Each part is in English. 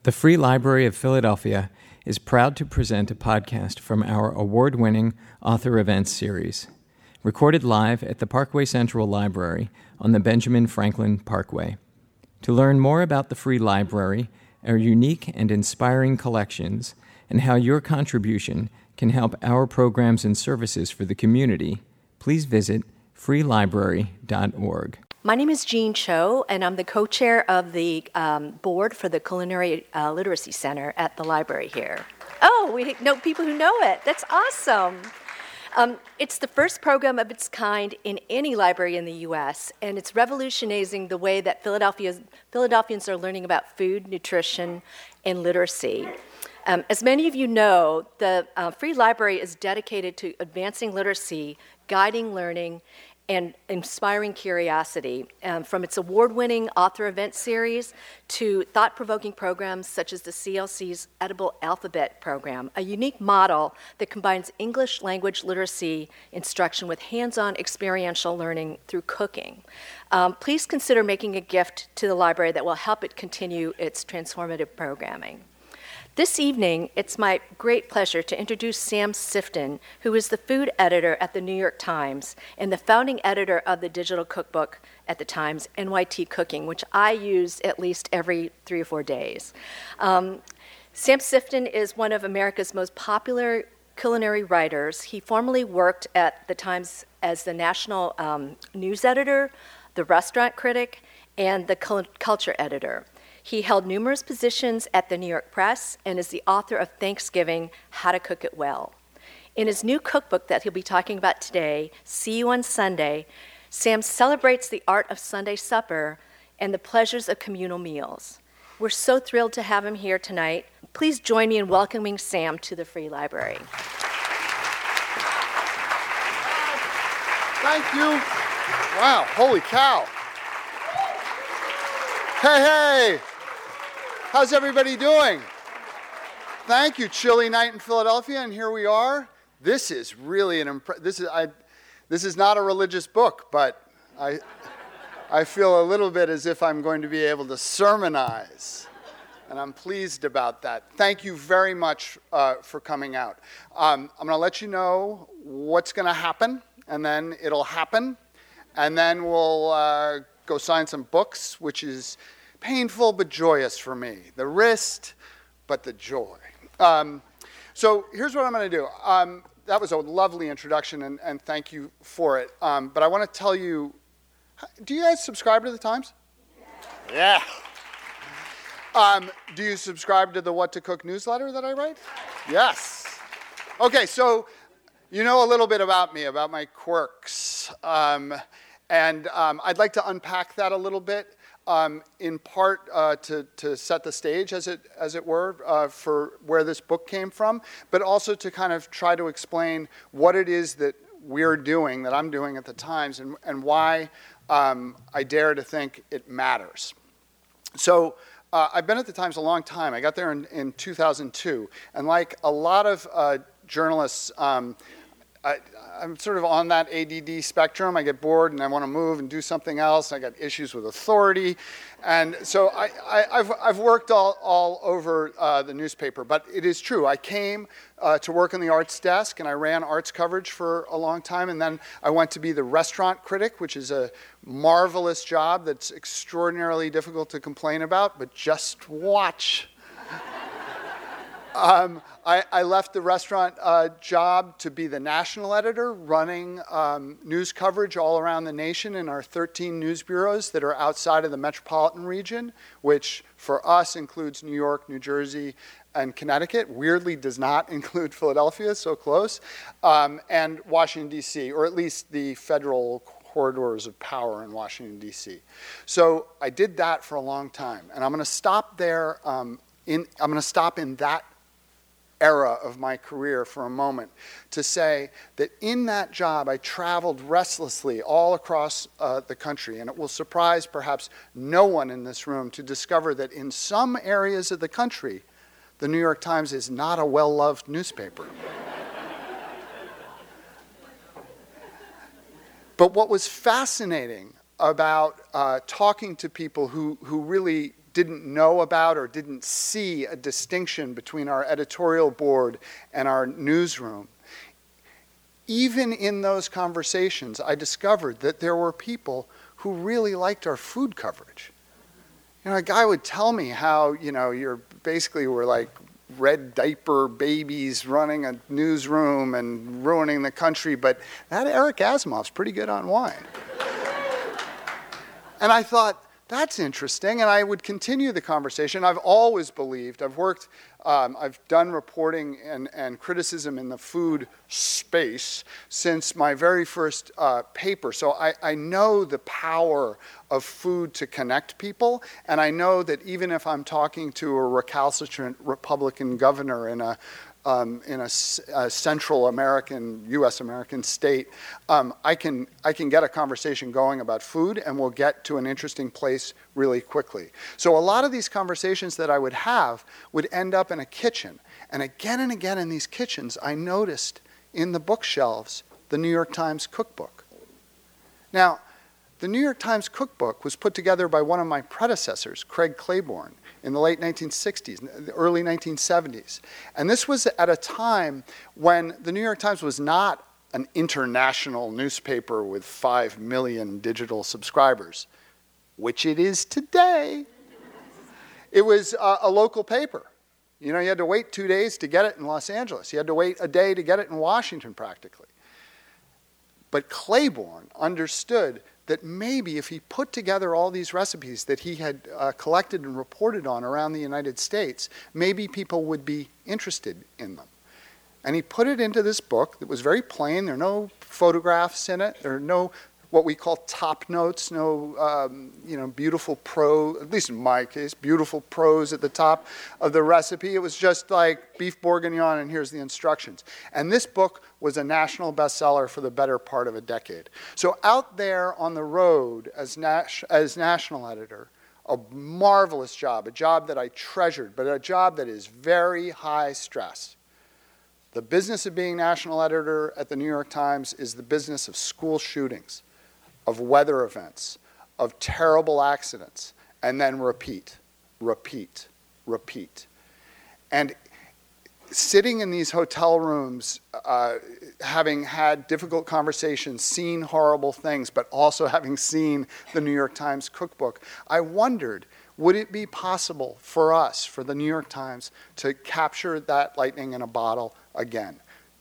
The Free Library of Philadelphia is proud to present a podcast from our award-winning Author Events series, recorded live at the Parkway Central Library on the Benjamin Franklin Parkway. To learn more about the Free Library, our unique and inspiring collections, and how your contribution can help our programs and services for the community, please visit freelibrary.org. My name is Jean Cho, and I'm the co-chair of the board for the Culinary Literacy Center at the library here. Oh, we know people who know it. That's awesome. It's the first program of its kind in any library in the U.S., and it's revolutionizing the way that Philadelphians are learning about food, nutrition, and literacy. As many of you know, the Free Library is dedicated to advancing literacy, guiding learning, and inspiring curiosity, from its award-winning author event series to thought-provoking programs such as the CLC's Edible Alphabet program, a unique model that combines English language literacy instruction with hands-on experiential learning through cooking. Please consider making a gift to the library that will help it continue its transformative programming. This evening, it's my great pleasure to introduce Sam Sifton, who is the food editor at the New York Times and the founding editor of the digital cookbook at the Times, NYT Cooking, which I use at least every 3 or 4 days. Sam Sifton is one of America's most popular culinary writers. He formerly worked at the Times as the national news editor, the restaurant critic, and the culture editor. He held numerous positions at the New York Press and is the author of Thanksgiving, How to Cook It Well. In his new cookbook that he'll be talking about today, See You on Sunday, Sam celebrates the art of Sunday supper and the pleasures of communal meals. We're so thrilled to have him here tonight. Please join me in welcoming Sam to the Free Library. Thank you. Wow, holy cow. Hey. How's everybody doing? Thank you. Chilly night in Philadelphia, and here we are. This is really this is not a religious book, but I feel a little bit as if I'm going to be able to sermonize, and I'm pleased about that. Thank you very much for coming out. I'm going to let you know what's going to happen, and then it'll happen, and then we'll go sign some books, which is painful but joyous for me. The wrist, but the joy. So here's what I'm going to do. That was a lovely introduction, and thank you for it. But I want to tell you, do you guys subscribe to the Times? Yeah. Do you subscribe to the What to Cook newsletter that I write? Yes. Okay, so you know a little bit about me, about my quirks. And I'd like to unpack that a little bit. In part to set the stage, as it were, for where this book came from, but also to kind of try to explain what it is that we're doing, that I'm doing at the Times, and why I dare to think it matters. So I've been at the Times a long time. I got there in 2002, and like a lot of journalists, I'm sort of on that ADD spectrum. I get bored and I want to move and do something else. I got issues with authority. And so I've worked all over the newspaper. But it is true. I came to work on the arts desk, and I ran arts coverage for a long time. And then I went to be the restaurant critic, which is a marvelous job that's extraordinarily difficult to complain about. But just watch. I left the restaurant job to be the national editor, running news coverage all around the nation in our 13 news bureaus that are outside of the metropolitan region, which for us includes New York, New Jersey, and Connecticut. Weirdly does not include Philadelphia, so close, and Washington, D.C., or at least the federal corridors of power in Washington, D.C. So I did that for a long time, and I'm going to stop there. I'm going to stop in that era of my career for a moment to say that in that job I traveled restlessly all across the country, and it will surprise perhaps no one in this room to discover that in some areas of the country the New York Times is not a well-loved newspaper. But what was fascinating about talking to people who really didn't know about or didn't see a distinction between our editorial board and our newsroom. Even in those conversations, I discovered that there were people who really liked our food coverage. A guy would tell me how, you're basically were like red diaper babies running a newsroom and ruining the country, but that Eric Asimov's pretty good on wine. And I thought, that's interesting, and I would continue the conversation. I've always believed, I've done reporting and criticism in the food space since my very first paper. So I know the power of food to connect people, and I know that even if I'm talking to a recalcitrant Republican governor in a Central American, U.S. American state, I can get a conversation going about food, and we'll get to an interesting place really quickly. So a lot of these conversations that I would have would end up in a kitchen. And again in these kitchens, I noticed in the bookshelves the New York Times cookbook. Now, the New York Times cookbook was put together by one of my predecessors, Craig Claiborne, in the late 1960s, the early 1970s. And this was at a time when the New York Times was not an international newspaper with 5 million digital subscribers, which it is today. It was a local paper. You had to wait 2 days to get it in Los Angeles. You had to wait a day to get it in Washington, practically. But Claiborne understood that maybe if he put together all these recipes that he had collected and reported on around the United States, maybe people would be interested in them. And he put it into this book that was very plain. There are no photographs in it. There are no what we call top notes, no beautiful prose, at least in my case, beautiful prose at the top of the recipe. It was just like beef bourguignon, and here's the instructions. And this book was a national bestseller for the better part of a decade. So out there on the road as national editor, a marvelous job, a job that I treasured, but a job that is very high stress. The business of being national editor at the New York Times is the business of school shootings, of weather events, of terrible accidents, and then repeat. And sitting in these hotel rooms, having had difficult conversations, seen horrible things, but also having seen the New York Times cookbook, I wondered, would it be possible for us, for the New York Times, to capture that lightning in a bottle again?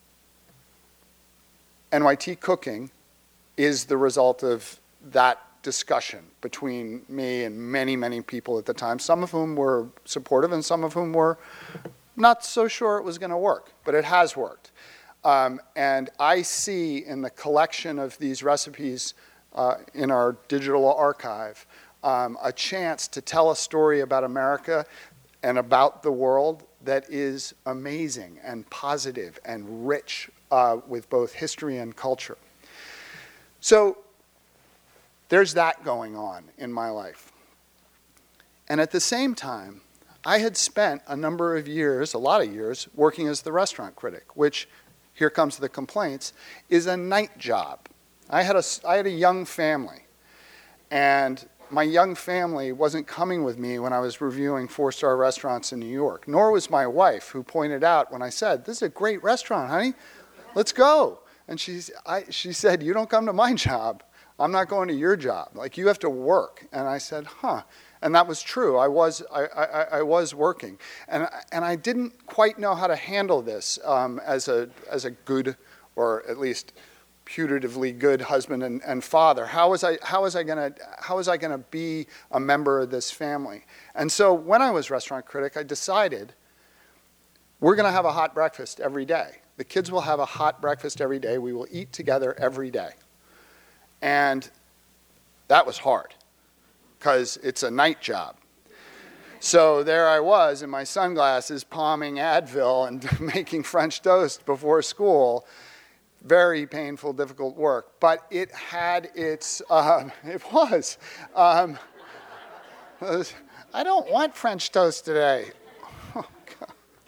NYT Cooking is the result of that discussion between me and many, many people at the time, some of whom were supportive and some of whom were not so sure it was going to work, but it has worked. And I see in the collection of these recipes in our digital archive a chance to tell a story about America and about the world that is amazing and positive and rich with both history and culture. So there's that going on in my life. And at the same time, I had spent a number of years, a lot of years, working as the restaurant critic, which, here comes the complaints, is a night job. I had a young family, and my young family wasn't coming with me when I was reviewing 4-star restaurants in New York, nor was my wife, who pointed out when I said, "This is a great restaurant, honey. Let's go." And she said, "You don't come to my job. I'm not going to your job. Like, you have to work." And I said, "Huh." And that was true. I was working, and I didn't quite know how to handle this as a good, or at least putatively good husband and father. How was I gonna be a member of this family? And so when I was restaurant critic, I decided we're going to have a hot breakfast every day. The kids will have a hot breakfast every day. We will eat together every day. And that was hard, because it's a night job. So there I was in my sunglasses, palming Advil and making French toast before school. Very painful, difficult work. But it had its, it was. I don't want French toast today. Oh, God.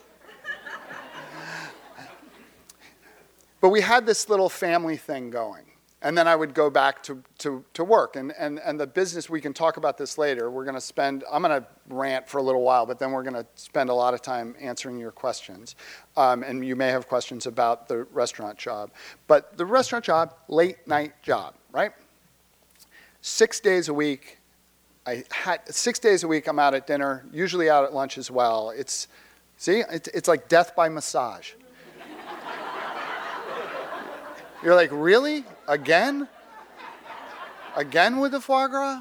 But we had this little family thing going. And then I would go back to work. And the business, we can talk about this later. I'm going to rant for a little while, but then we're going to spend a lot of time answering your questions. And you may have questions about the restaurant job. But the restaurant job, late night job, right? 6 days a week. 6 days a week I'm out at dinner, usually out at lunch as well. It's like death by massage. You're like, really? Again? Again with the foie gras?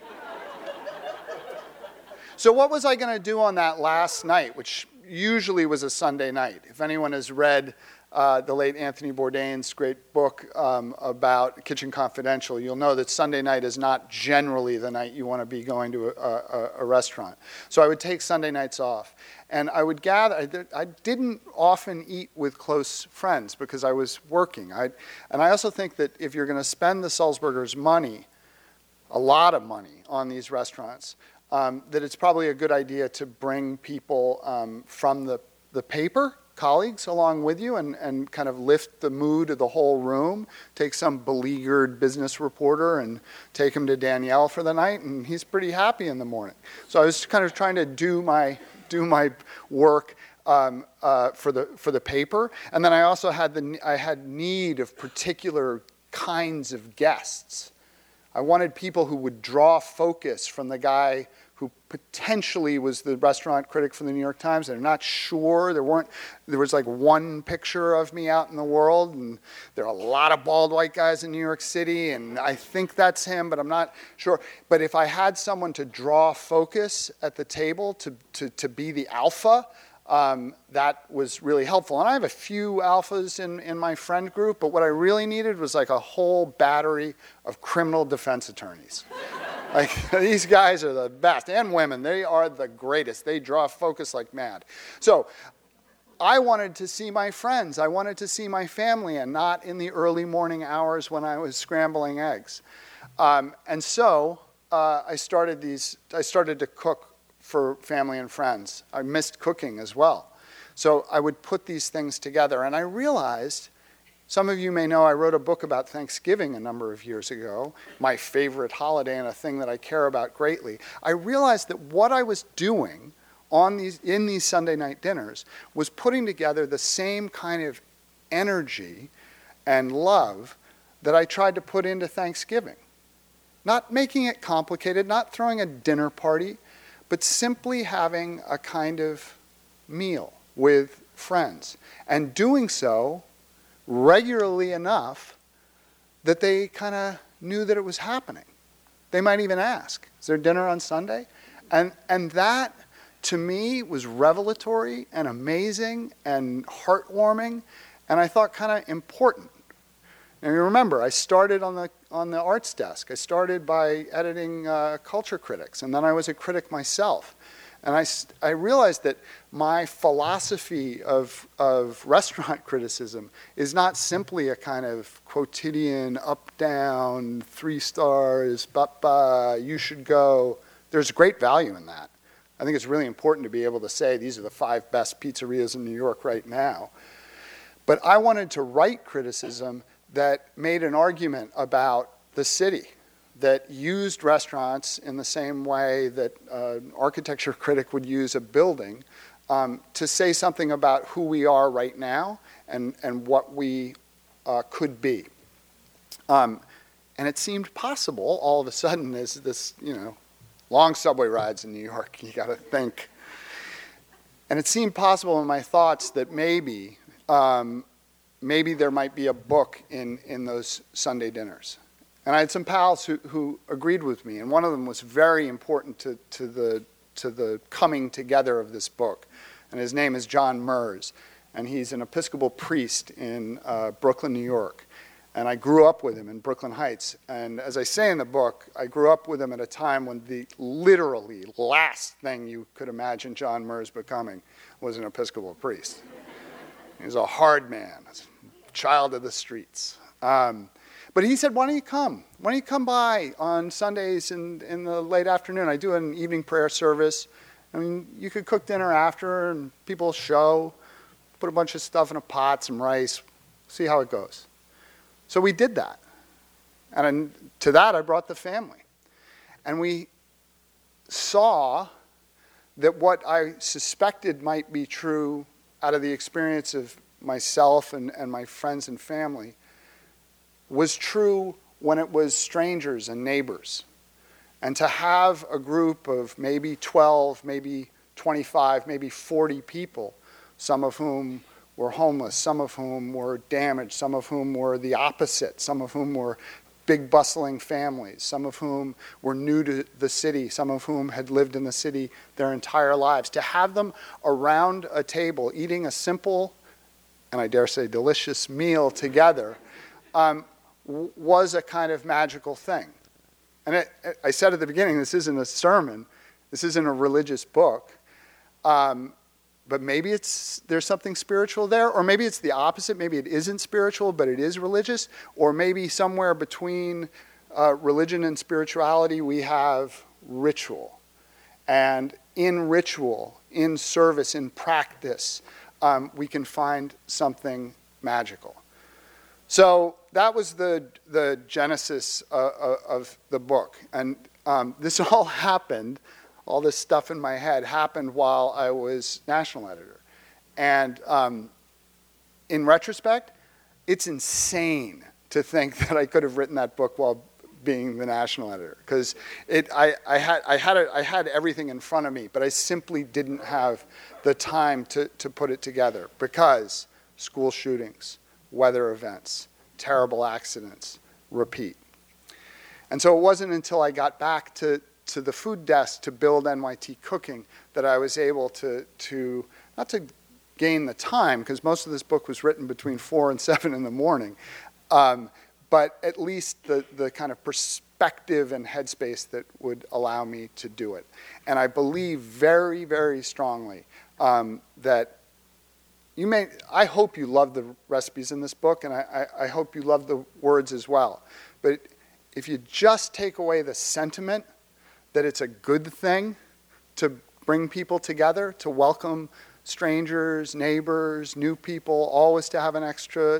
So what was I going to do on that last night, which usually was a Sunday night? If anyone has read the late Anthony Bourdain's great book about Kitchen Confidential, you'll know that Sunday night is not generally the night you want to be going to a restaurant. So I would take Sunday nights off. And I would gather, I didn't often eat with close friends because I was working. And I also think that if you're going to spend the Sulzbergers' money, a lot of money on these restaurants, that it's probably a good idea to bring people from the paper, colleagues, along with you and kind of lift the mood of the whole room. Take some beleaguered business reporter and take him to Danielle for the night, and he's pretty happy in the morning. So I was kind of trying to do my work for the paper, and then I also had need of particular kinds of guests. I wanted people who would draw focus from the guy who potentially was the restaurant critic for the New York Times. They're not sure. There was like one picture of me out in the world, and there are a lot of bald white guys in New York City, and I think that's him, but I'm not sure. But if I had someone to draw focus at the table, to be the alpha, that was really helpful. And I have a few alphas in my friend group, but what I really needed was like a whole battery of criminal defense attorneys. Like, these guys are the best, and women. They are the greatest. They draw focus like mad. So I wanted to see my friends. I wanted to see my family, and not in the early morning hours when I was scrambling eggs. And so I started to cook for family and friends. I missed cooking as well. So I would put these things together, and I realized, some of you may know I wrote a book about Thanksgiving a number of years ago, my favorite holiday and a thing that I care about greatly. I realized that what I was doing in these Sunday night dinners was putting together the same kind of energy and love that I tried to put into Thanksgiving. Not making it complicated, not throwing a dinner party, but simply having a kind of meal with friends, and doing so regularly enough that they kind of knew that it was happening. They might even ask, is there dinner on Sunday? And that, to me, was revelatory and amazing and heartwarming, and I thought kind of important. Now, you remember, I started on the arts desk. I started by editing culture critics, and then I was a critic myself. And I realized that my philosophy of restaurant criticism is not simply a kind of quotidian, up-down, 3 stars, you should go. There's great value in that. I think it's really important to be able to say these are the 5 best pizzerias in New York right now. But I wanted to write criticism that made an argument about the city, that used restaurants in the same way that an architecture critic would use a building, to say something about who we are right now and what we could be. And it seemed possible all of a sudden, as this, long subway rides in New York, you got to think. And it seemed possible in my thoughts that maybe there might be a book in those Sunday dinners. And I had some pals who agreed with me, and one of them was very important to the coming together of this book. And his name is John Merz, and he's an Episcopal priest in Brooklyn, New York. And I grew up with him in Brooklyn Heights. And as I say in the book, I grew up with him at a time when the literally last thing you could imagine John Merz becoming was an Episcopal priest. He was a hard man, a child of the streets. But he said, why don't you come? Why don't you come by on Sundays in the late afternoon? I do an evening prayer service. I mean, you could cook dinner after, and people show, put a bunch of stuff in a pot, some rice, see how it goes. So we did that. And to that, I brought the family. And we saw that what I suspected might be true out of the experience of myself and my friends and family was true when it was strangers and neighbors. And to have a group of maybe 12, maybe 25, maybe 40 people, some of whom were homeless, some of whom were damaged, some of whom were the opposite, some of whom were big bustling families, some of whom were new to the city, some of whom had lived in the city their entire lives. To have them around a table eating a simple, and I dare say delicious meal together was a kind of magical thing. And I said at the beginning, this isn't a sermon, this isn't a religious book, but maybe there's something spiritual there, or maybe it's the opposite. Maybe it isn't spiritual, but it is religious, or maybe somewhere between religion and spirituality we have ritual. And in ritual, in service, in practice, we can find something magical. So that was the genesis of the book. And this all happened, all this stuff in my head happened while I was national editor. And in retrospect, it's insane to think that I could have written that book while being the national editor, because I had everything in front of me, but I simply didn't have the time to put it together, because school shootings, weather events, terrible accidents, repeat. And so it wasn't until I got back to the food desk to build NYT Cooking that I was able to not to gain the time, because most of this book was written between 4 and 7 in the morning, but at least the kind of perspective and headspace that would allow me to do it. And I believe very, very strongly that I hope you love the recipes in this book, and I hope you love the words as well. But if you just take away the sentiment that it's a good thing to bring people together, to welcome strangers, neighbors, new people, always to have an extra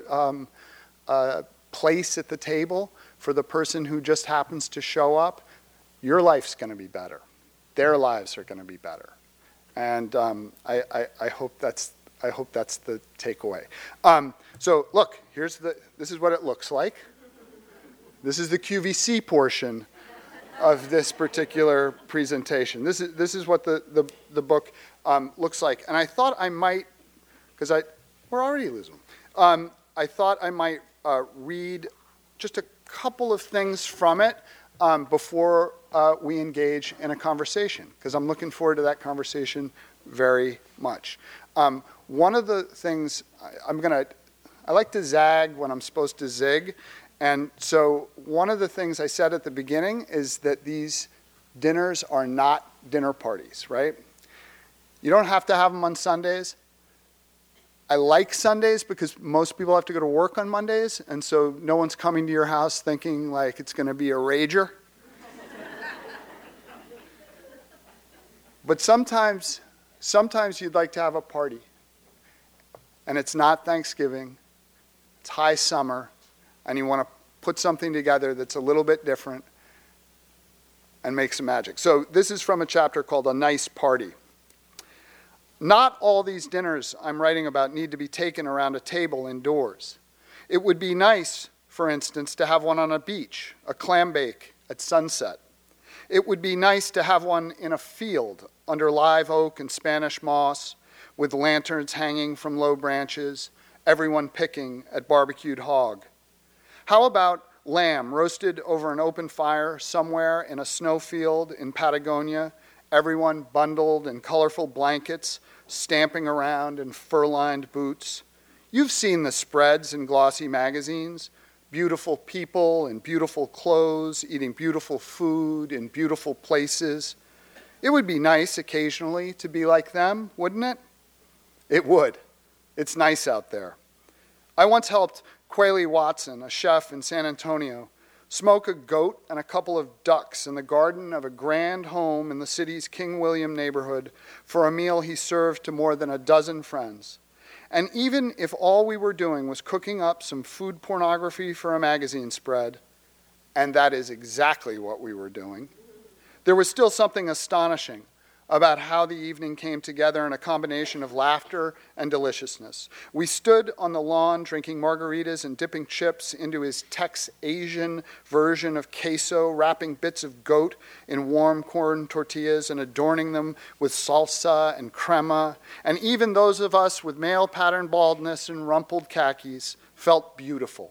place at the table for the person who just happens to show up, your life's going to be better. Their lives are going to be better. And I hope that's the takeaway. So look, this is what it looks like. This is the QVC portion of this particular presentation. This is what the book looks like. And I thought I might, because we're already losing them. I thought I might read just a couple of things from it before we engage in a conversation, because I'm looking forward to that conversation very much. One of the things I like to zag when I'm supposed to zig. And so one of the things I said at the beginning is that these dinners are not dinner parties, right? You don't have to have them on Sundays. I like Sundays because most people have to go to work on Mondays, and so no one's coming to your house thinking like it's going to be a rager. But sometimes you'd like to have a party. And it's not Thanksgiving, it's high summer, and you want to put something together that's a little bit different and make some magic. So this is from a chapter called A Nice Party. Not all these dinners I'm writing about need to be taken around a table indoors. It would be nice, for instance, to have one on a beach, a clam bake at sunset. It would be nice to have one in a field under live oak and Spanish moss, with lanterns hanging from low branches, everyone picking at barbecued hog. How about lamb roasted over an open fire somewhere in a snowfield in Patagonia, everyone bundled in colorful blankets, stamping around in fur-lined boots? You've seen the spreads in glossy magazines, beautiful people in beautiful clothes, eating beautiful food in beautiful places. It would be nice occasionally to be like them, wouldn't it? It would. It's nice out there. I once helped Quayle Watson, a chef in San Antonio, smoke a goat and a couple of ducks in the garden of a grand home in the city's King William neighborhood for a meal he served to more than a dozen friends. And even if all we were doing was cooking up some food pornography for a magazine spread, and that is exactly what we were doing, there was still something astonishing about how the evening came together in a combination of laughter and deliciousness. We stood on the lawn drinking margaritas and dipping chips into his Tex-Asian version of queso, wrapping bits of goat in warm corn tortillas and adorning them with salsa and crema. And even those of us with male-pattern baldness and rumpled khakis felt beautiful,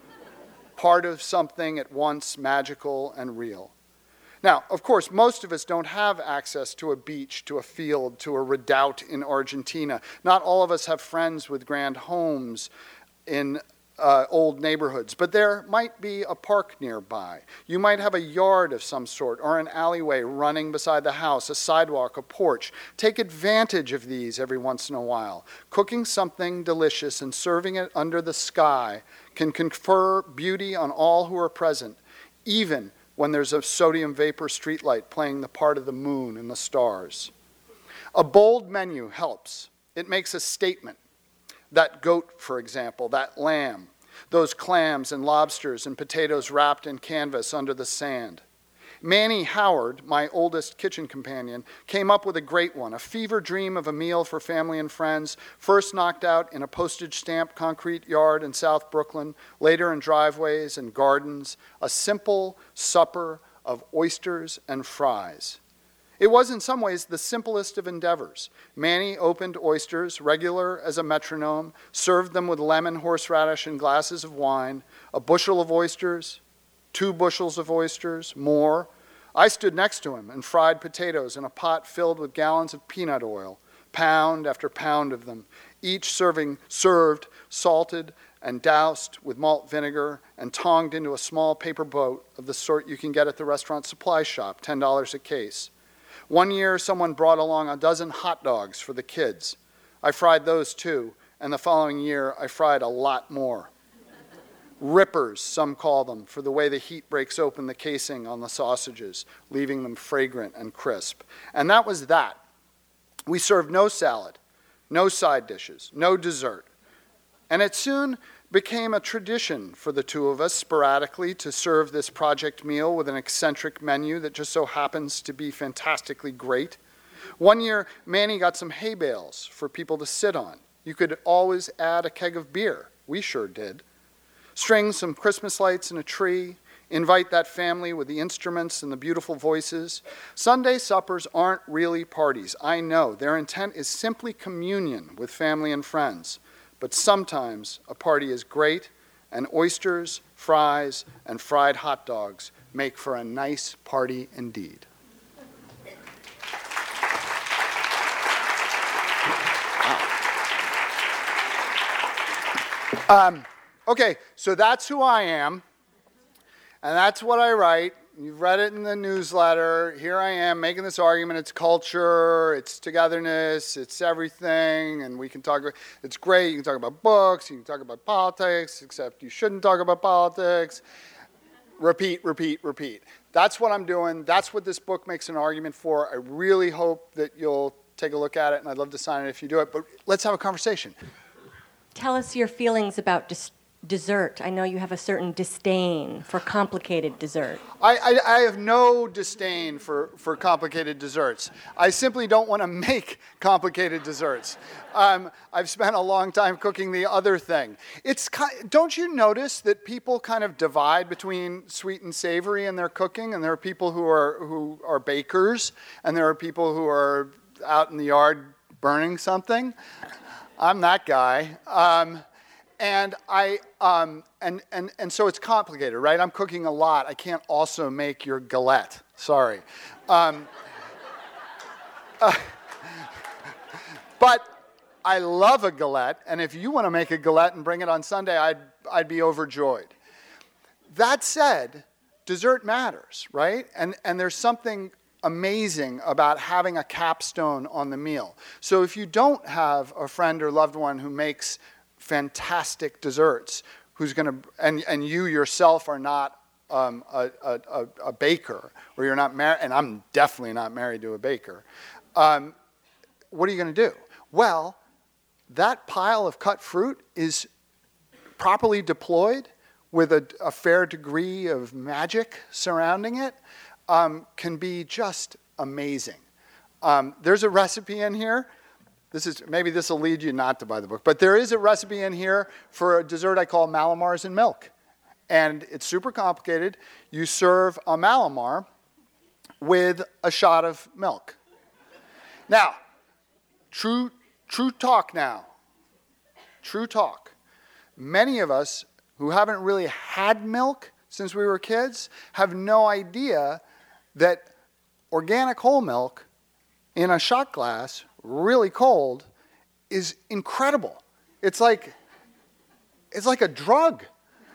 part of something at once magical and real. Now, of course, most of us don't have access to a beach, to a field, to a redoubt in Argentina. Not all of us have friends with grand homes in old neighborhoods, but there might be a park nearby. You might have a yard of some sort or an alleyway running beside the house, a sidewalk, a porch. Take advantage of these every once in a while. Cooking something delicious and serving it under the sky can confer beauty on all who are present, even when there's a sodium vapor streetlight playing the part of the moon and the stars. A bold menu helps. It makes a statement. That goat, for example, that lamb, those clams and lobsters and potatoes wrapped in canvas under the sand. Manny Howard, my oldest kitchen companion, came up with a great one, a fever dream of a meal for family and friends, first knocked out in a postage-stamped concrete yard in South Brooklyn, later in driveways and gardens, a simple supper of oysters and fries. It was in some ways the simplest of endeavors. Manny opened oysters, regular as a metronome, served them with lemon, horseradish, and glasses of wine, a bushel of oysters, 2 bushels of oysters, more. I stood next to him and fried potatoes in a pot filled with gallons of peanut oil, pound after pound of them, each served salted and doused with malt vinegar and tonged into a small paper boat of the sort you can get at the restaurant supply shop, $10 a case. One year, someone brought along a dozen hot dogs for the kids. I fried those too, and the following year, I fried a lot more. Rippers, some call them, for the way the heat breaks open the casing on the sausages, leaving them fragrant and crisp. And that was that. We served no salad, no side dishes, no dessert. And it soon became a tradition for the two of us sporadically to serve this project meal with an eccentric menu that just so happens to be fantastically great. One year, Manny got some hay bales for people to sit on. You could always add a keg of beer. We sure did. String some Christmas lights in a tree, invite that family with the instruments and the beautiful voices. Sunday suppers aren't really parties, I know. Their intent is simply communion with family and friends. But sometimes a party is great, and oysters, fries, and fried hot dogs make for a nice party indeed. Okay, so that's who I am, and that's what I write. You've read it in the newsletter. Here I am making this argument. It's culture, it's togetherness, it's everything, and we can talk about, it's great. You can talk about books, you can talk about politics, except you shouldn't talk about politics. Repeat, repeat, repeat. That's what I'm doing. That's what this book makes an argument for. I really hope that you'll take a look at it, and I'd love to sign it if you do it, but let's have a conversation. Tell us your feelings about dessert. I know you have a certain disdain for complicated dessert. I have no disdain for complicated desserts. I simply don't want to make complicated desserts. I've spent a long time cooking the other thing. Don't you notice that people kind of divide between sweet and savory in their cooking? And there are people who are bakers, and there are people who are out in the yard burning something. I'm that guy. And so it's complicated, right? I'm cooking a lot. I can't also make your galette. Sorry. But I love a galette, and if you want to make a galette and bring it on Sunday, I'd be overjoyed. That said, dessert matters, right? And there's something amazing about having a capstone on the meal. So if you don't have a friend or loved one who makes fantastic desserts, and you yourself are not a baker, or you're not married, and I'm definitely not married to a baker, what are you going to do? Well, that pile of cut fruit is properly deployed with a fair degree of magic surrounding it, can be just amazing. There's a recipe in here. Maybe this will lead you not to buy the book, but there is a recipe in here for a dessert I call Mallomars and milk. And it's super complicated. You serve a Mallomar with a shot of milk. Now, true talk now. True talk. Many of us who haven't really had milk since we were kids have no idea that organic whole milk in a shot glass, really cold, is incredible. It's like a drug.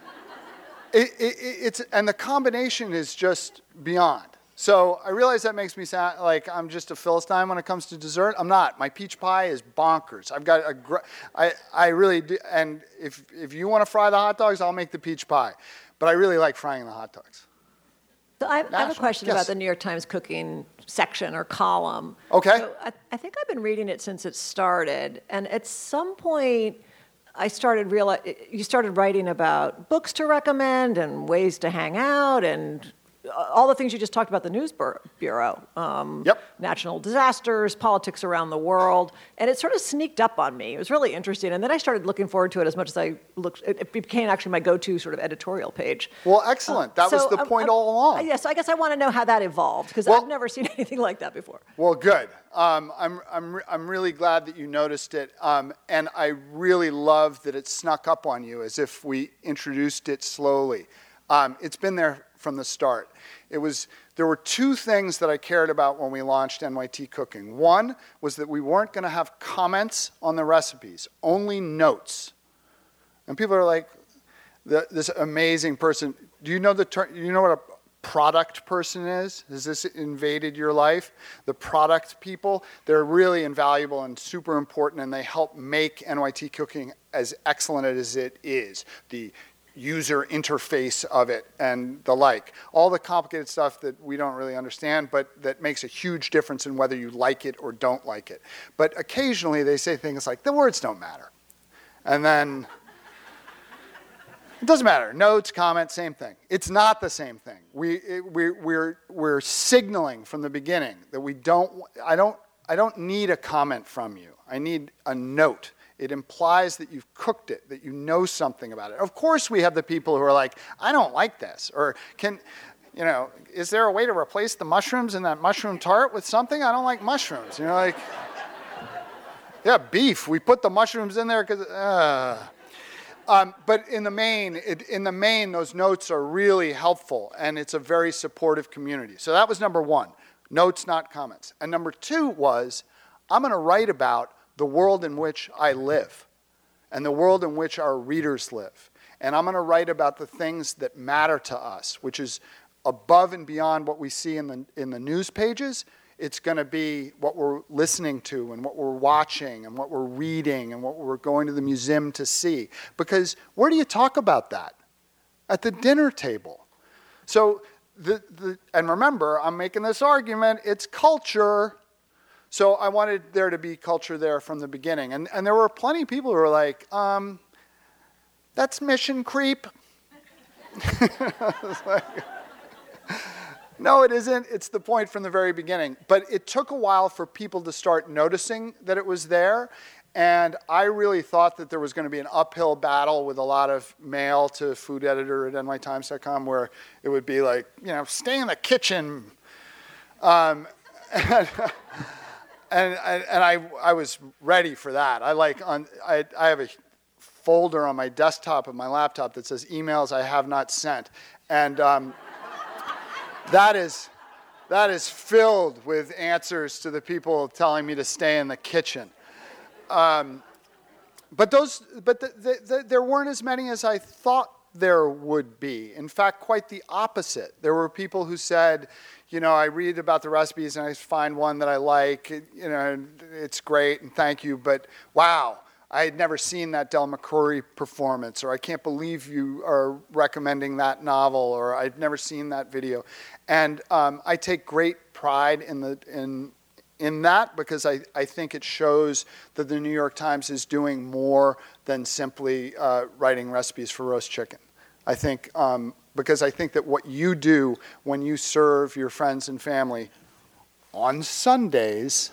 And the combination is just beyond. So I realize that makes me sound like I'm just a Philistine when it comes to dessert. I'm not. My peach pie is bonkers. I've got I really do. And if you want to fry the hot dogs, I'll make the peach pie. But I really like frying the hot dogs. So I have a question Yes. about the New York Times cooking section or column. Okay. So I think I've been reading it since it started, and at some point I started you started writing about books to recommend and ways to hang out and all the things you just talked about, the News Bureau, Yep. national disasters, politics around the world, and it sort of sneaked up on me. It was really interesting, and then I started looking forward to it as much as I looked. It became actually my go-to sort of editorial page. Well, excellent. That was the point all along. Yes, I guess I want to know how that evolved because Well- I've never seen anything like that before. Well, good. I'm really glad that you noticed it, and I really love that it snuck up on you as if we introduced it slowly. It's been there from the start. There were two things that I cared about when we launched NYT Cooking. One was that we weren't going to have comments on the recipes, only notes. And people are like, this amazing person. Do you know you know what a product person is? Has this invaded your life? The product people, they're really invaluable and super important, and they help make NYT Cooking as excellent as it is. The user interface of it and the like. All the complicated stuff that we don't really understand, but that makes a huge difference in whether you like it or don't like it. But occasionally they say things like, the words don't matter. And then it doesn't matter. Notes, comments, same thing. It's not the same thing. We're signaling from the beginning that I don't need a comment from you. I need a note. It implies that you've cooked it, that you know something about it. Of course we have the people who are like, I don't like this. Or is there a way to replace the mushrooms in that mushroom tart with something? I don't like mushrooms. Yeah, beef. We put the mushrooms in there because, but in the main, those notes are really helpful, and it's a very supportive community. So that was number one, notes, not comments. And number two was, I'm going to write about the world in which I live and the world in which our readers live. And I'm going to write about the things that matter to us, which is above and beyond what we see in the news pages. It's going to be what we're listening to and what we're watching and what we're reading and what we're going to the museum to see. Because where do you talk about that? At the dinner table. So, and remember, I'm making this argument, it's culture. So I wanted there to be culture there from the beginning. And there were plenty of people who were like, that's mission creep. No, it isn't. It's the point from the very beginning. But it took a while for people to start noticing that it was there. And I really thought that there was going to be an uphill battle with a lot of mail to food editor at nytimes.com where it would be like, stay in the kitchen. And I was ready for that. I have a folder on my desktop of my laptop that says emails I have not sent, and that is filled with answers to the people telling me to stay in the kitchen. But there weren't as many as I thought there would be. In fact, quite the opposite. There were people who said, I read about the recipes and I find one that I like, it's great and thank you, but wow, I had never seen that Del McCoury performance, or I can't believe you are recommending that novel, or I'd never seen that video. And I take great pride in that because I think it shows that the New York Times is doing more than simply writing recipes for roast chicken. I think because I think that what you do when you serve your friends and family on Sundays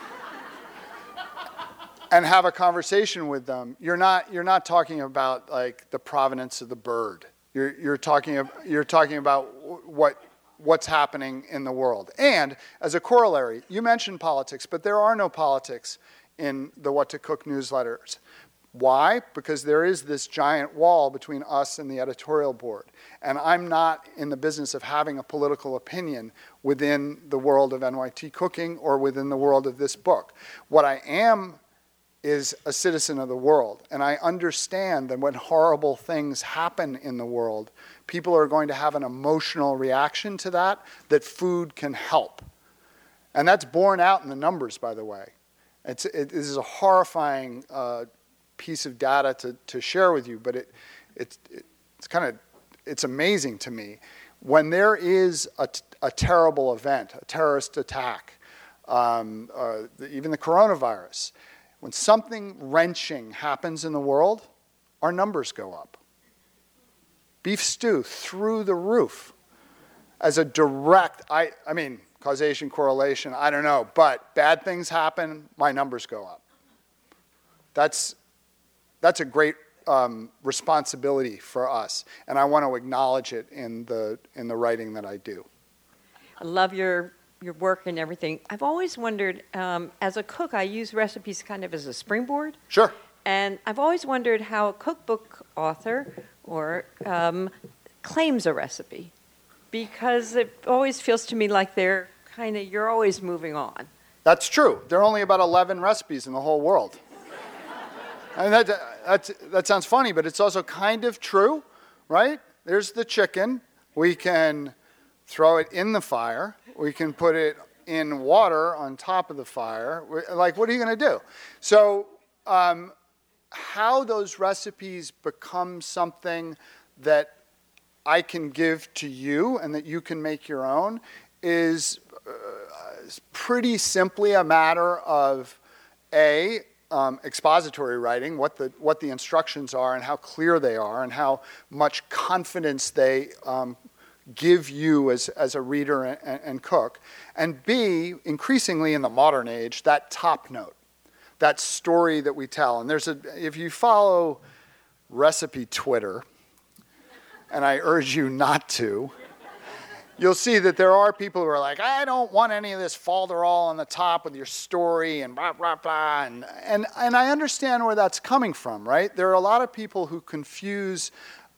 and have a conversation with them, you're not talking about like the provenance of the bird. You're talking about what's happening in the world. And as a corollary, you mentioned politics, but there are no politics in the What to Cook newsletters. Why? Because there is this giant wall between us and the editorial board. And I'm not in the business of having a political opinion within the world of NYT cooking or within the world of this book. What I am is a citizen of the world. And I understand that when horrible things happen in the world, people are going to have an emotional reaction to that food can help. And that's borne out in the numbers, by the way. It is a horrifying piece of data to share with you, but it's amazing to me. When there is a terrible event, a terrorist attack, even the coronavirus, when something wrenching happens in the world, our numbers go up. Beef stew through the roof as a direct, I mean, causation, correlation, I don't know, but bad things happen, my numbers go up. That's a great responsibility for us, and I want to acknowledge it in the writing that I do. I love your work and everything. I've always wondered, as a cook, I use recipes kind of as a springboard. Sure. And I've always wondered how a cookbook author claims a recipe, because it always feels to me like you're always moving on. That's true. There are only about 11 recipes in the whole world. And that sounds funny, but it's also kind of true, right? There's the chicken. We can throw it in the fire. We can put it in water on top of the fire. Like, what are you going to do? So how those recipes become something that I can give to you and that you can make your own is pretty simply a matter of expository writing, what the instructions are and how clear they are and how much confidence they give you as a reader and cook. And B, increasingly in the modern age, that top note, that story that we tell. And if you follow recipe Twitter, and I urge you not to, you'll see that there are people who are like, I don't want any of this falderall on the top with your story and blah, blah, blah. And I understand where that's coming from, right? There are a lot of people who confuse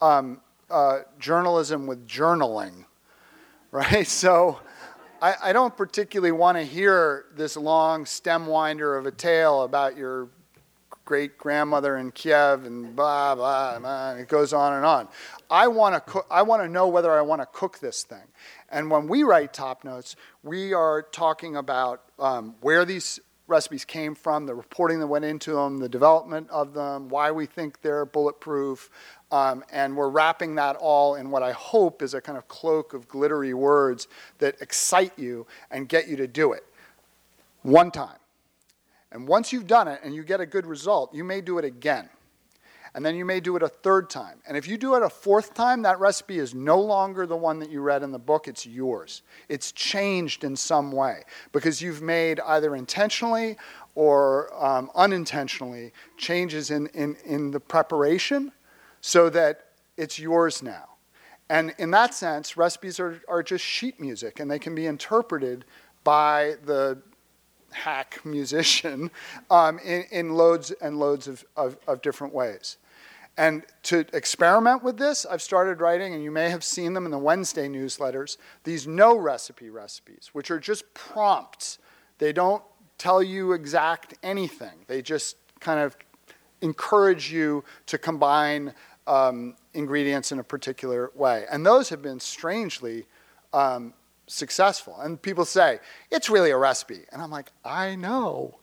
journalism with journaling, right? So I don't particularly want to hear this long stem winder of a tale about your great-grandmother in Kiev and blah, blah, blah, and it goes on and on. I want to know whether I want to cook this thing. And when we write top notes, we are talking about where these recipes came from, the reporting that went into them, the development of them, why we think they're bulletproof, and we're wrapping that all in what I hope is a kind of cloak of glittery words that excite you and get you to do it one time. And once you've done it and you get a good result, you may do it again. And then you may do it a third time. And if you do it a fourth time, that recipe is no longer the one that you read in the book, it's yours. It's changed in some way because you've made either intentionally or unintentionally changes in the preparation so that it's yours now. And in that sense, recipes are just sheet music, and they can be interpreted by the hack musician in loads and loads of different ways. And to experiment with this, I've started writing, and you may have seen them in the Wednesday newsletters, these no recipe recipes, which are just prompts. They don't tell you exact anything. They just kind of encourage you to combine ingredients in a particular way. And those have been strangely successful. And people say, it's really a recipe. And I'm like, I know.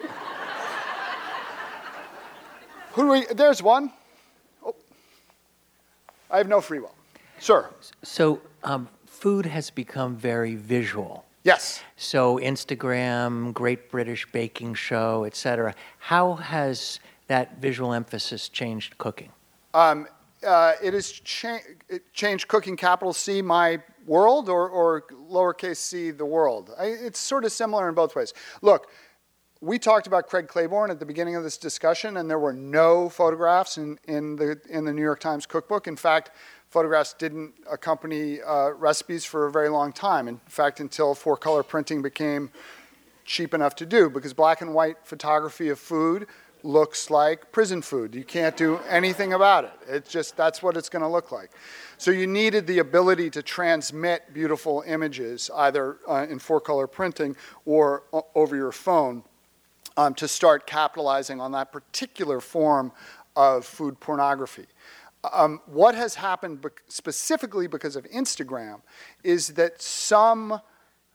There's one. Oh. I have no free will. Sir. So food has become very visual. Yes. So Instagram, Great British Baking Show, et cetera. How has that visual emphasis changed cooking? It has changed cooking, capital C. My world or lowercase c, the world. It's sort of similar in both ways. Look, we talked about Craig Claiborne at the beginning of this discussion, and there were no photographs in the New York Times cookbook. In fact, photographs didn't accompany recipes for a very long time. In fact, until 4-color printing became cheap enough to do, because black and white photography of food looks like prison food. You can't do anything about it. It's just, that's what it's going to look like. So you needed the ability to transmit beautiful images, either in 4-color printing or over your phone, to start capitalizing on that particular form of food pornography. What has happened specifically because of Instagram is that some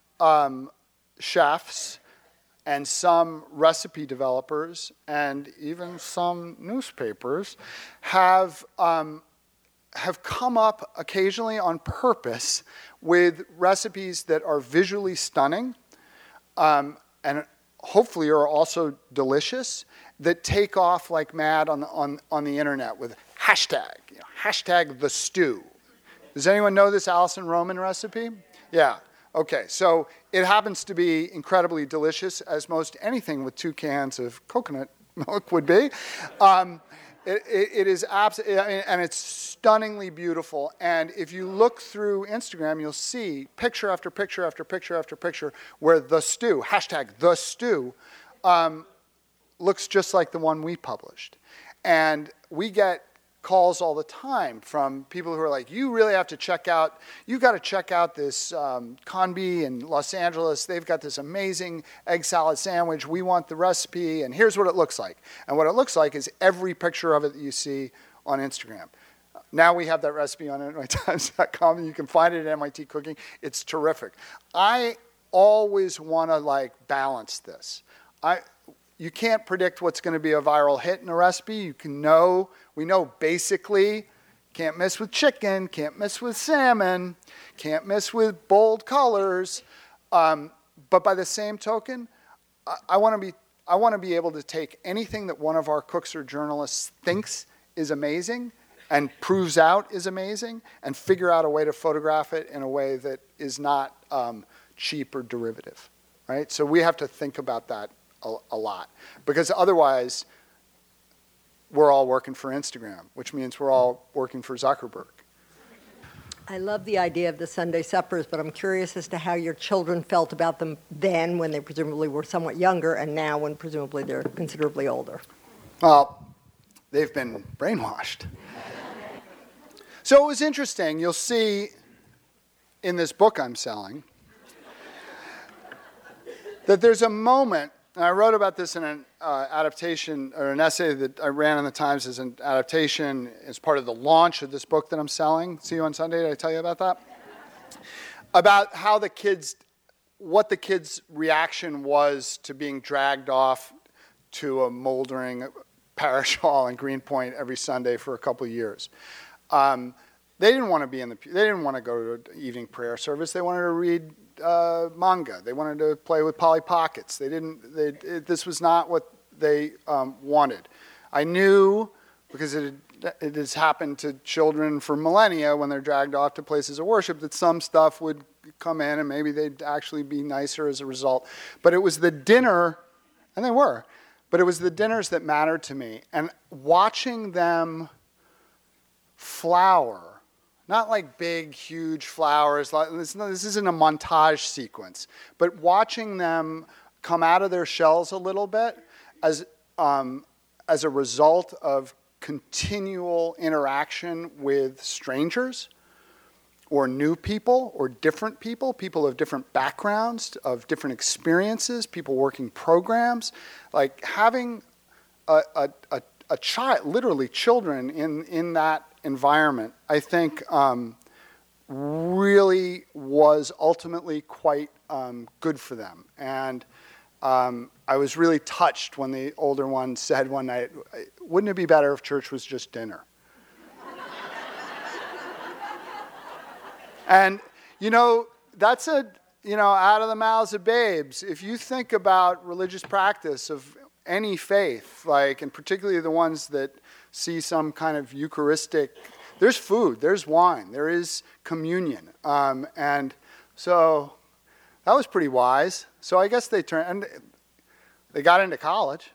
chefs and some recipe developers and even some newspapers have come up occasionally on purpose with recipes that are visually stunning and hopefully are also delicious, that take off like mad on the internet with hashtag the stew. Does anyone know this Alison Roman recipe? Yeah. Okay, so it happens to be incredibly delicious, as most anything with 2 cans of coconut milk would be. It is absolutely, and it's stunningly beautiful. And if you look through Instagram, you'll see picture after picture after picture after picture where the stew, hashtag the stew, looks just like the one we published. And we get calls all the time from people who are like, you really have to check out, you got to check out this Conby in Los Angeles. They've got this amazing egg salad sandwich. We want the recipe, and here's what it looks like. And what it looks like is every picture of it that you see on Instagram. Now we have that recipe on nytimes.com, and you can find it at MIT Cooking. It's terrific. I always want to balance this. You can't predict what's going to be a viral hit in a recipe. We know basically, can't mess with chicken, can't mess with salmon, can't mess with bold colors. But by the same token, I want to be able to take anything that one of our cooks or journalists thinks is amazing and proves out is amazing, and figure out a way to photograph it in a way that is not cheap or derivative, right? So we have to think about that a lot, because otherwise we're all working for Instagram, which means we're all working for Zuckerberg. I love the idea of the Sunday suppers, but I'm curious as to how your children felt about them then, when they presumably were somewhat younger, and now when presumably they're considerably older. Well, they've been brainwashed. So it was interesting. You'll see in this book I'm selling that there's a moment, and I wrote about this in an adaptation, or an essay that I ran in the Times as an adaptation as part of the launch of this book that I'm selling. See you on Sunday, did I tell you about that? About how what the kids' reaction was to being dragged off to a moldering parish hall in Greenpoint every Sunday for a couple of years. They didn't want to be they didn't want to go to an evening prayer service. They wanted to read manga. They wanted to play with Polly Pockets. This was not what they wanted. I knew, because it has happened to children for millennia when they're dragged off to places of worship, that some stuff would come in and maybe they'd actually be nicer as a result. But it was the dinner, and they were, but it was the dinners that mattered to me. And watching them flower, not like big, huge flowers. This isn't a montage sequence, but watching them come out of their shells a little bit as a result of continual interaction with strangers or new people or different people of different backgrounds, of different experiences, people working programs, like having a child, literally children in that environment, I think really was ultimately quite good for them. And I was really touched when the older one said one night, wouldn't it be better if church was just dinner? And, that's out of the mouths of babes. If you think about religious practice of any faith, and particularly the ones that see some kind of Eucharistic there's food, there's wine, there is communion. And so that was pretty wise. So I guess they got into college.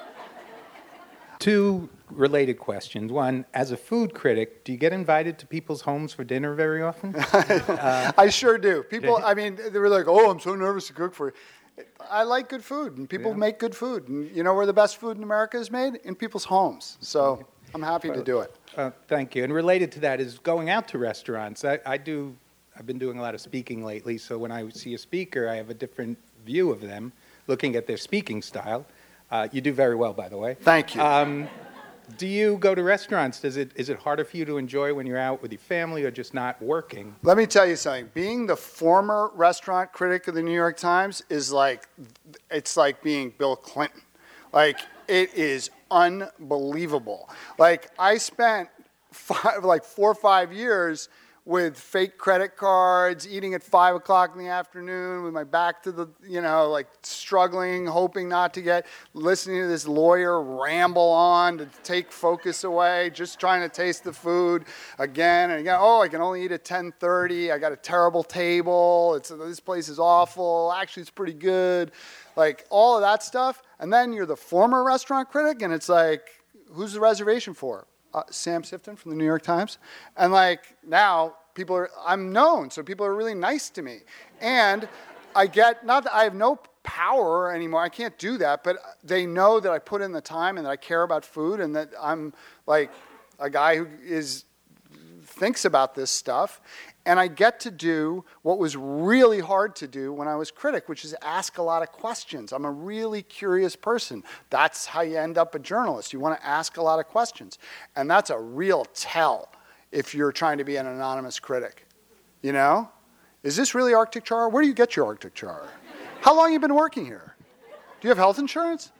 Two related questions. One, as a food critic, do you get invited to people's homes for dinner very often? I sure do. People, I mean, they were like, oh, I'm so nervous to cook for you. I like good food, and people make good food. And you know where the best food in America is made? In people's homes. So I'm happy to do it. Thank you. And related to that is going out to restaurants. I've been doing a lot of speaking lately, so when I see a speaker, I have a different view of them, looking at their speaking style. You do very well, by the way. Thank you. Do you go to restaurants? Is it harder for you to enjoy when you're out with your family or just not working? Let me tell you something. Being the former restaurant critic of the New York Times is it's like being Bill Clinton. Like, it is unbelievable. Like, I spent 4 or 5 years with fake credit cards, eating at 5 o'clock in the afternoon with my back to the, struggling, hoping not to listening to this lawyer ramble on to take focus away, just trying to taste the food again and again. Oh, I can only eat at 10:30. I got a terrible table. This place is awful. Actually, it's pretty good. Like, all of that stuff. And then you're the former restaurant critic, and it's like, who's the reservation for? Sam Sifton from the New York Times. And now I'm known, so people are really nice to me. And not that I have no power anymore, I can't do that, but they know that I put in the time and that I care about food and that I'm like a guy who thinks about this stuff. And I get to do what was really hard to do when I was critic, which is ask a lot of questions. I'm a really curious person. That's how you end up a journalist. You want to ask a lot of questions. And that's a real tell if you're trying to be an anonymous critic. You know? Is this really Arctic Char? Where do you get your Arctic Char? How long have you been working here? Do you have health insurance?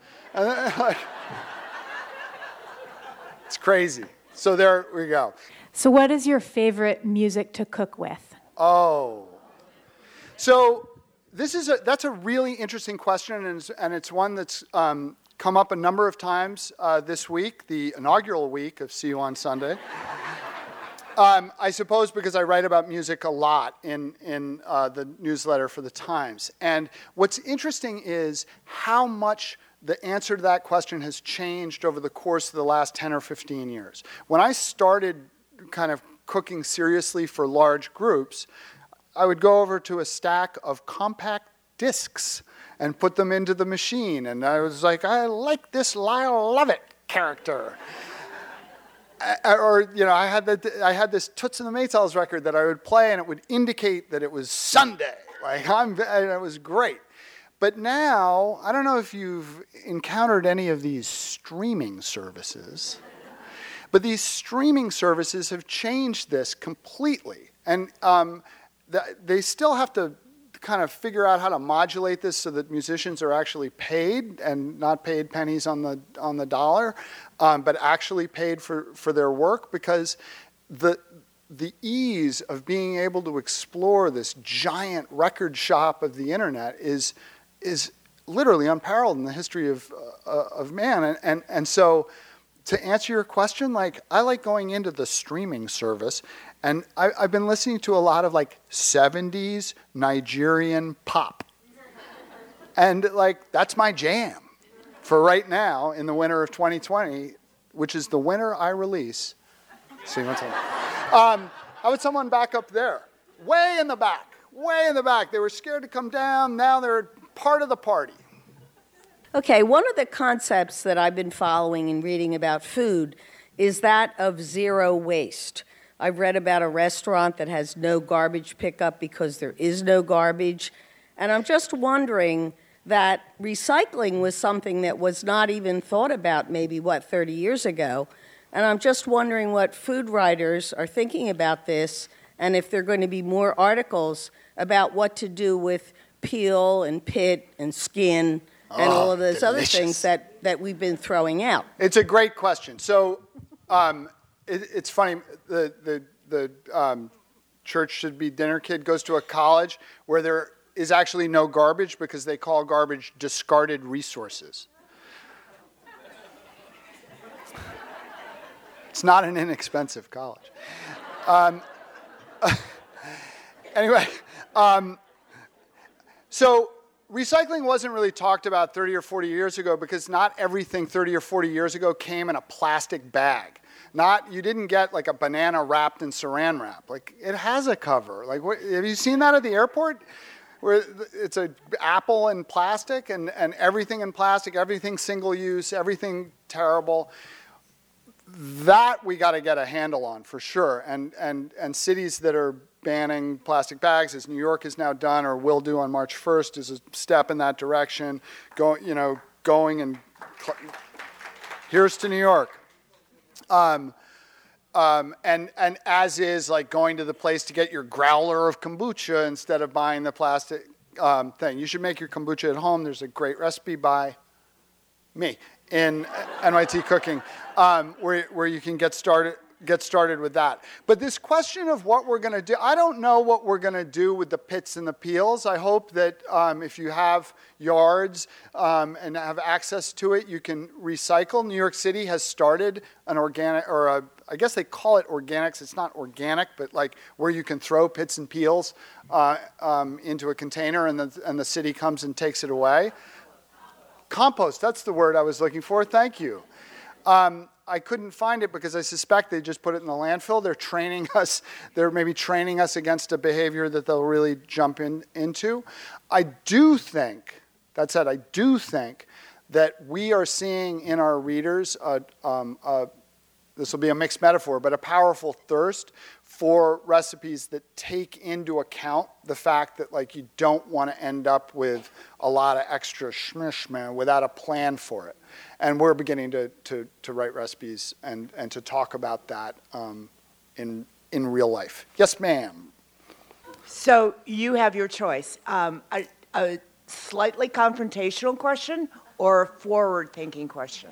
It's crazy. So there we go. So what is your favorite music to cook with? Oh. So that's a really interesting question, and it's one that's come up a number of times this week, the inaugural week of See You on Sunday. I suppose because I write about music a lot in the newsletter for the Times. And what's interesting is how much the answer to that question has changed over the course of the last 10 or 15 years. When I started kind of cooking seriously for large groups, I would go over to a stack of compact discs and put them into the machine. And I was like, I like this Lyle Lovett character. I had this Toots and the Maytals record that I would play, and it would indicate that it was Sunday. And it was great. But now, I don't know if you've encountered any of these streaming services, but these streaming services have changed this completely. And they still have to kind of figure out how to modulate this so that musicians are actually paid and not paid pennies on the dollar, but actually paid for their work, because the ease of being able to explore this giant record shop of the internet is literally unparalleled in the history of man. And so, to answer your question, I like going into the streaming service, and I've been listening to a lot of 70s Nigerian pop. And that's my jam for right now in the winter of 2020, which is the winter I release. See what's on. How about someone back up there? Way in the back. They were scared to come down. Now they're part of the party. Okay, one of the concepts that I've been following and reading about food is that of zero waste. I've read about a restaurant that has no garbage pickup because there is no garbage. And I'm just wondering that recycling was something that was not even thought about maybe, 30 years ago. And I'm just wondering what food writers are thinking about this, and if there are going to be more articles about what to do with peel and pit and skin and all of those other things that we've been throwing out. It's a great question. So it's funny, the church should be dinner kid goes to a college where there is actually no garbage because they call garbage discarded resources. It's not an inexpensive college. Anyway, so recycling wasn't really talked about 30 or 40 years ago because not everything 30 or 40 years ago came in a plastic bag. You didn't get like a banana wrapped in saran wrap. Like, it has a cover. Like, have you seen that at the airport? Where it's an apple in plastic and everything in plastic, everything single use, everything terrible. That we got to get a handle on for sure. And cities that are banning plastic bags, as New York has now done or will do on March 1st, is a step in that direction. Going and here's to New York. And as is like going to the place to get your growler of kombucha instead of buying the plastic thing. You should make your kombucha at home. There's a great recipe by me in NYT Cooking where you can get started with that. But this question of what we're going to do, I don't know what we're going to do with the pits and the peels. I hope that if you have yards and have access to it, you can recycle. New York City has started an organic, I guess they call it organics. It's not organic, but like where you can throw pits and peels into a container and the city comes and takes it away. Compost, that's the word I was looking for. Thank you. I couldn't find it because I suspect they just put it in the landfill. They're training us. They're maybe training us against a behavior that they'll really jump into. I do think that we are seeing in our readers, this will be a mixed metaphor, but a powerful thirst for recipes that take into account the fact that like you don't want to end up with a lot of extra shmishma without a plan for it. And we're beginning to write recipes and to talk about that in real life. Yes, ma'am. So you have your choice. A slightly confrontational question or a forward-thinking question?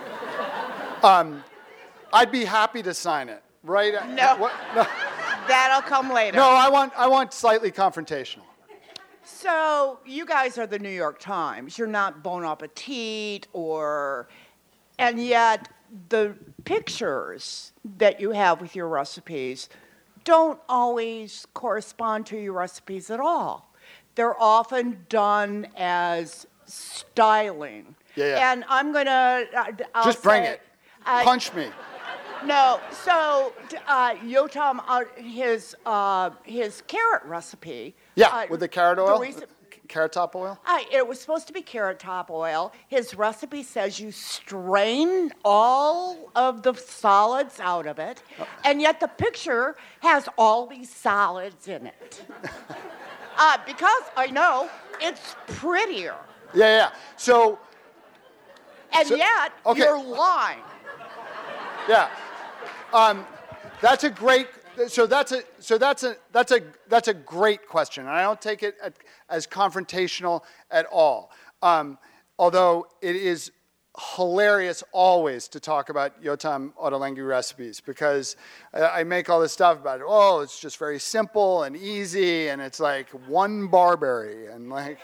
I'd be happy to sign it. Right? No. That'll come later. No, I want slightly confrontational. So you guys are the New York Times. You're not Bon Appetit and yet the pictures that you have with your recipes don't always correspond to your recipes at all. They're often done as styling. Yeah. And I'm gonna just bring it. Punch me. No, so Yotam, his carrot recipe. Yeah, with the carrot oil, carrot top oil. It was supposed to be carrot top oil. His recipe says you strain all of the solids out of it, and yet the picture has all these solids in it. Because I know it's prettier. Yeah. So. Yet you're lying. Yeah. That's a great. That's a great question, and I don't take it as confrontational at all. Although it is hilarious always to talk about Yotam Ottolenghi recipes because I make all this stuff about it. Oh, it's just very simple and easy, and it's like one barberry and like.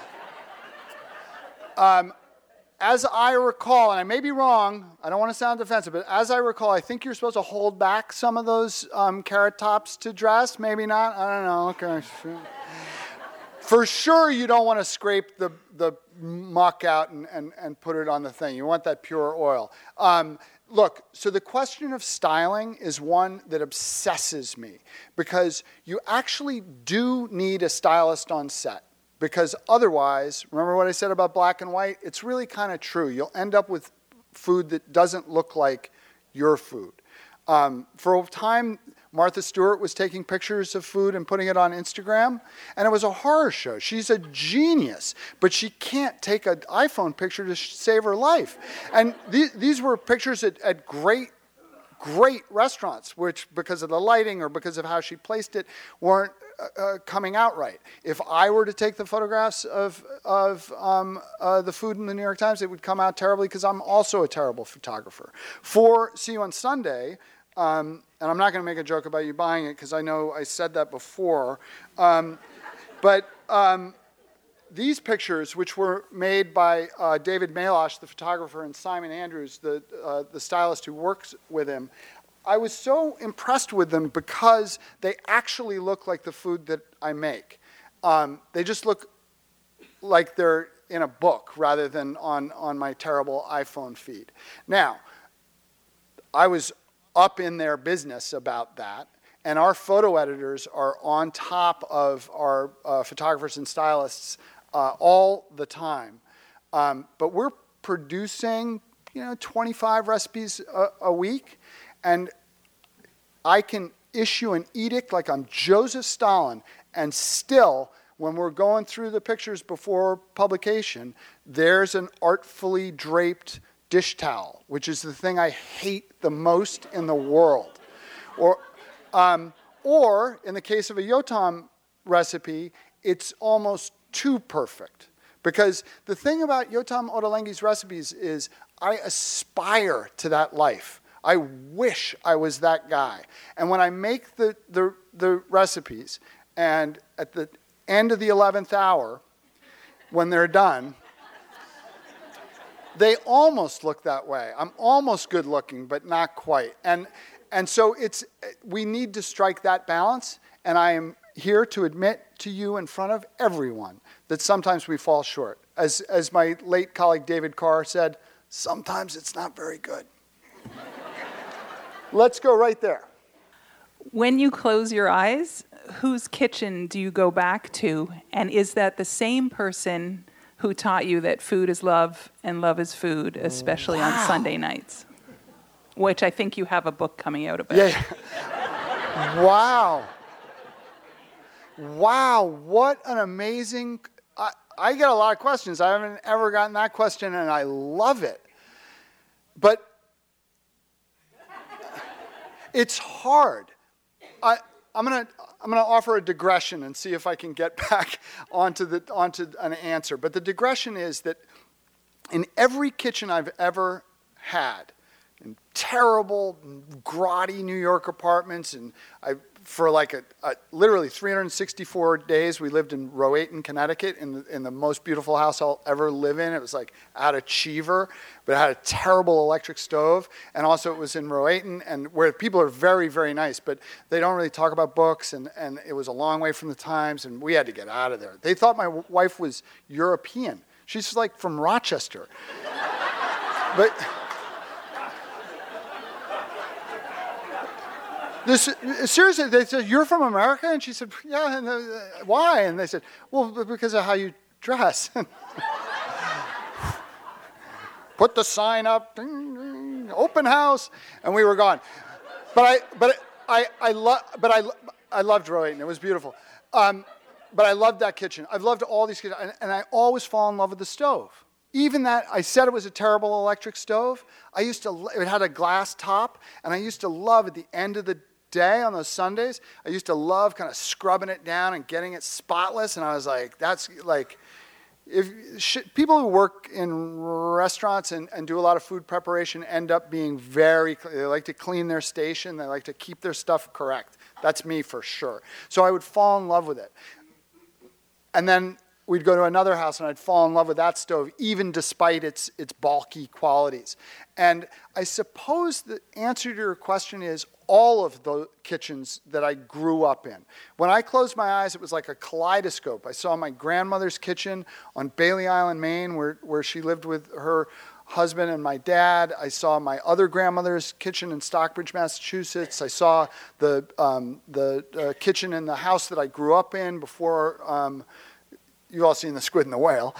As I recall, and I may be wrong, I don't want to sound defensive, but as I recall, I think you're supposed to hold back some of those carrot tops to dress. Maybe not. I don't know. Okay. For sure, you don't want to scrape the muck out and put it on the thing. You want that pure oil. Look, so the question of styling is one that obsesses me because you actually do need a stylist on set. Because otherwise, remember what I said about black and white? It's really kind of true. You'll end up with food that doesn't look like your food. For a time, Martha Stewart was taking pictures of food and putting it on Instagram, and it was a horror show. She's a genius, but she can't take an iPhone picture to save her life. And these were pictures at great restaurants, which because of the lighting or because of how she placed it, weren't coming out right. If I were to take the photographs of the food in the New York Times, it would come out terribly because I'm also a terrible photographer. For See You on Sunday, and I'm not going to make a joke about you buying it because I know I said that before, but these pictures, which were made by David Malosh, the photographer, and Simon Andrews, the stylist who works with him, I was so impressed with them because they actually look like the food that I make. They just look like they're in a book rather than on my terrible iPhone feed. Now, I was up in their business about that, and our photo editors are on top of our photographers and stylists all the time. But we're producing, 25 recipes a week, and I can issue an edict like I'm Joseph Stalin, and still, when we're going through the pictures before publication, there's an artfully draped dish towel, which is the thing I hate the most in the world. Or in the case of a Yotam recipe, it's almost too perfect. Because the thing about Yotam Ottolenghi's recipes is I aspire to that life. I wish I was that guy. And when I make the recipes, and at the end of the 11th hour, when they're done, they almost look that way. I'm almost good looking, but not quite. And so we need to strike that balance, and I am here to admit to you in front of everyone that sometimes we fall short. As my late colleague David Carr said, sometimes it's not very good. Let's go right there. When you close your eyes, whose kitchen do you go back to? And is that the same person who taught you that food is love and love is food, especially on Sunday nights? Which I think you have a book coming out about. Yeah. Wow. Wow, what an amazing... I get a lot of questions. I haven't ever gotten that question, and I love it. But it's hard. I'm gonna offer a digression and see if I can get back onto an answer. But the digression is that in every kitchen I've ever had, in terrible, grotty New York apartments, and for like literally 364 days, we lived in Rowayton, Connecticut, in the most beautiful house I'll ever live in. It was like out of Cheever, but it had a terrible electric stove, and also it was in Rowayton, and where people are very, very nice, but they don't really talk about books, and it was a long way from the Times, and we had to get out of there. They thought my wife was European. She's like from Rochester. But... seriously, they said, "You're from America?" And she said, "Yeah." And why? And they said, "Well, because of how you dress." Put the sign up, ding, ding, open house, and we were gone. But I loved Rowayton. It was beautiful. But I loved that kitchen. I've loved all these kitchens, and I always fall in love with the stove. Even that, I said it was a terrible electric stove. It had a glass top, and I used to love at the end of the day on those Sundays, I used to love kind of scrubbing it down and getting it spotless, and I was like, that's like, people who work in restaurants and do a lot of food preparation end up being they like to clean their station, they like to keep their stuff correct. That's me for sure. So I would fall in love with it. And then we'd go to another house, and I'd fall in love with that stove, even despite its bulky qualities. And I suppose the answer to your question is all of the kitchens that I grew up in. When I closed my eyes, it was like a kaleidoscope. I saw my grandmother's kitchen on Bailey Island, Maine, where she lived with her husband and my dad. I saw my other grandmother's kitchen in Stockbridge, Massachusetts. I saw the kitchen in the house that I grew up in before... you've all seen The Squid and the Whale.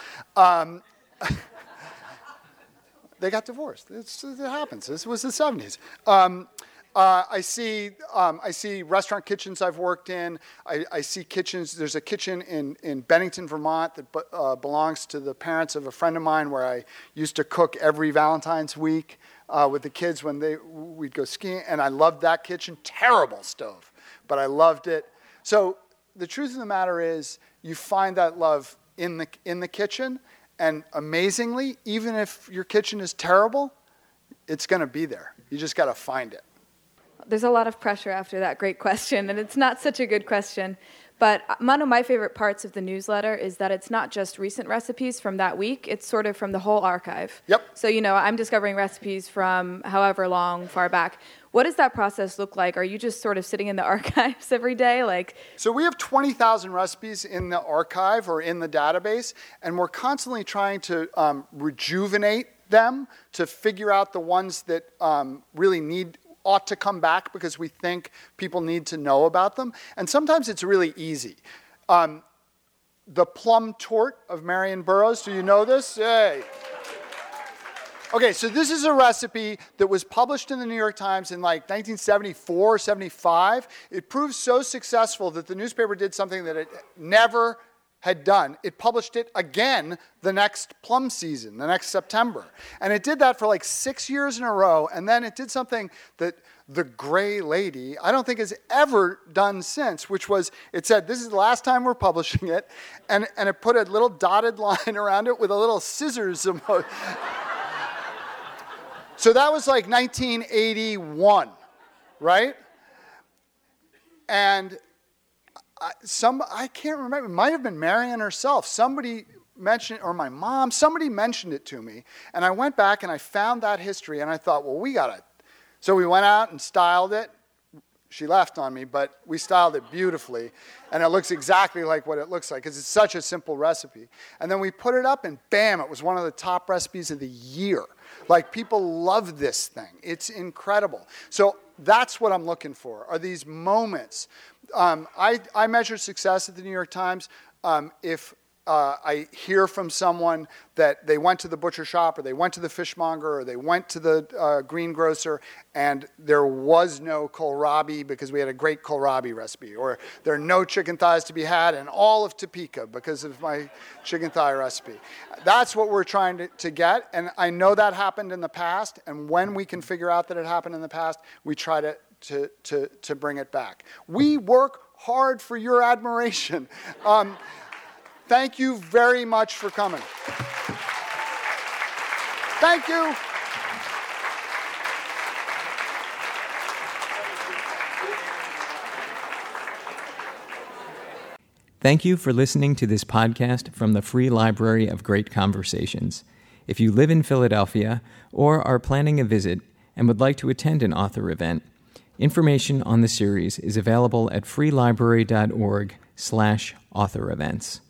They got divorced. It happens. This was the 70s. I see restaurant kitchens I've worked in. I see kitchens. There's a kitchen in Bennington, Vermont that belongs to the parents of a friend of mine where I used to cook every Valentine's week with the kids when we'd go skiing. And I loved that kitchen. Terrible stove, but I loved it. So the truth of the matter is, you find that love in the kitchen, and amazingly, even if your kitchen is terrible, it's going to be there. You just got to find it. There's a lot of pressure after that great question, and it's not such a good question. But one of my favorite parts of the newsletter is that it's not just recent recipes from that week, it's sort of from the whole archive. Yep. So, I'm discovering recipes from however long far back. What does that process look like? Are you just sort of sitting in the archives every day? So we have 20,000 recipes in the archive or in the database, and we're constantly trying to rejuvenate them to figure out the ones that really ought to come back because we think people need to know about them. And sometimes it's really easy. The plum tort of Marion Burroughs, do you know this? Yay. Okay, so this is a recipe that was published in the New York Times in 1974, 75. It proved so successful that the newspaper did something that it never had done. It published it again the next plum season, the next September. And it did that for 6 years in a row, and then it did something that the Gray Lady, I don't think has ever done since, which was, it said, this is the last time we're publishing it, and it put a little dotted line around it with a little scissors emoji. So that was 1981, right? And I can't remember, it might have been Marion herself. Somebody mentioned it, or my mom, somebody mentioned it to me. And I went back and I found that history and I thought, well, we got it. So we went out and styled it. She left on me, but we styled it beautifully. And it looks exactly like what it looks like because it's such a simple recipe. And then we put it up and bam, it was one of the top recipes of the year. People love this thing. It's incredible. So that's what I'm looking for, are these moments. I measure success at the New York Times if I hear from someone that they went to the butcher shop or they went to the fishmonger or they went to the greengrocer and there was no kohlrabi because we had a great kohlrabi recipe, or there are no chicken thighs to be had in all of Topeka because of my chicken thigh recipe. That's what we're trying to get, and I know that happened in the past, and when we can figure out that it happened in the past, we try to bring it back. We work hard for your admiration. Thank you very much for coming. Thank you. Thank you for listening to this podcast from the Free Library of Great Conversations. If you live in Philadelphia or are planning a visit and would like to attend an author event, information on the series is available at freelibrary.org/author events.